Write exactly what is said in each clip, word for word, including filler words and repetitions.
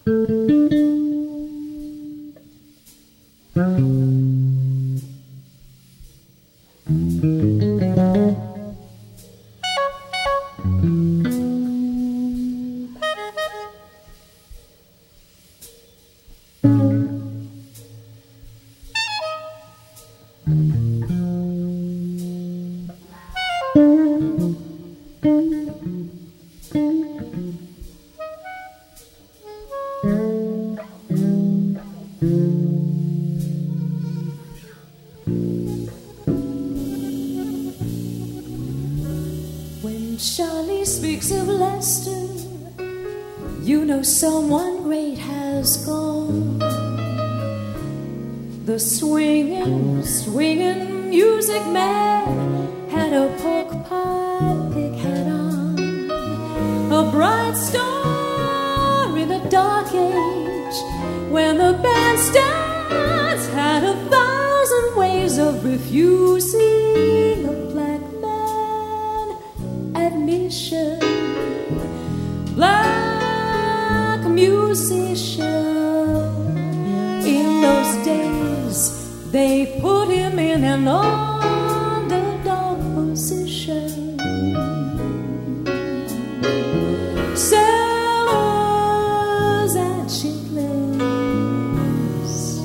Charlie speaks of Lester, you know someone great has gone. The swinging, swinging music man had a pork pie pig hat on, a bright star in a dark age when the bandstands had a thousand ways of refusing a black admission. Black musician. In those days they put him in an underdog position. Sellers and chitlins.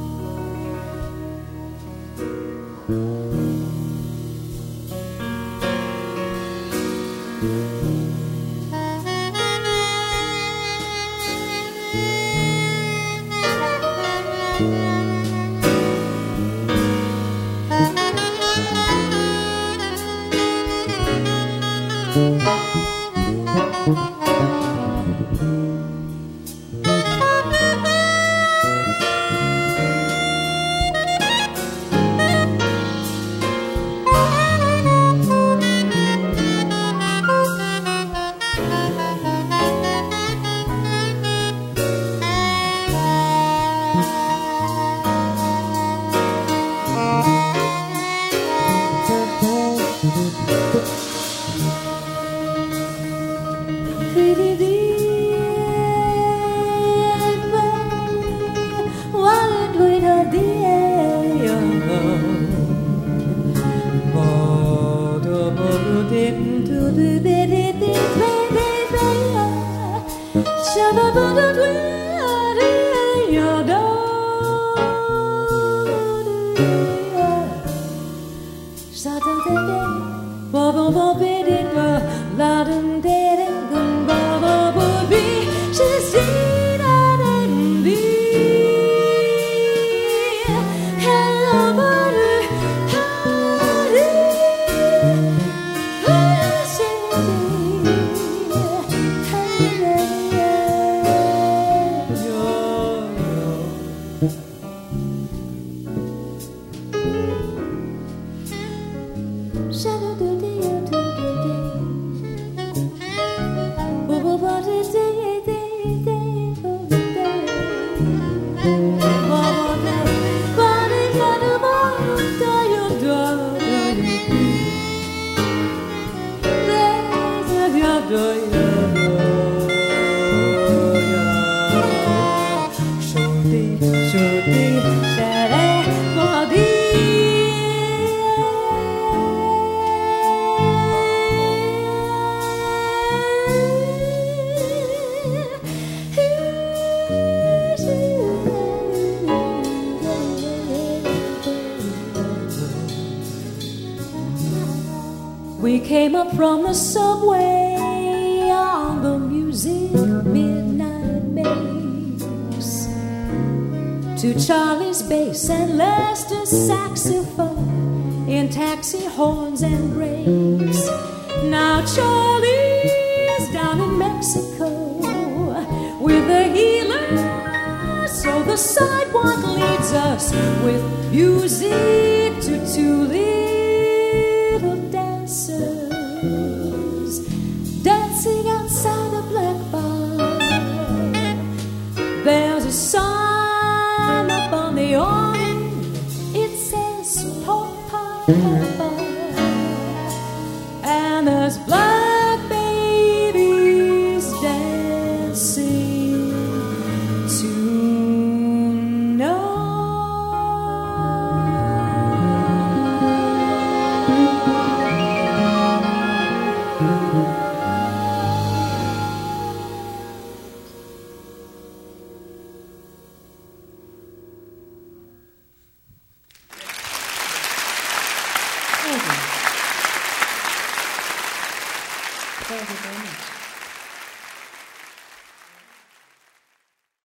We came up from the subway on the music midnight makes to Charlie's bass and Lester's saxophone in taxi horns and brakes. Now Charlie's down in Mexico with the healer, so the sidewalk leads us with music to two little dancers dancing outside a black bar. There's a sign up on the awning, it says pork pie bar, and there's black babies dancing Thank you very much.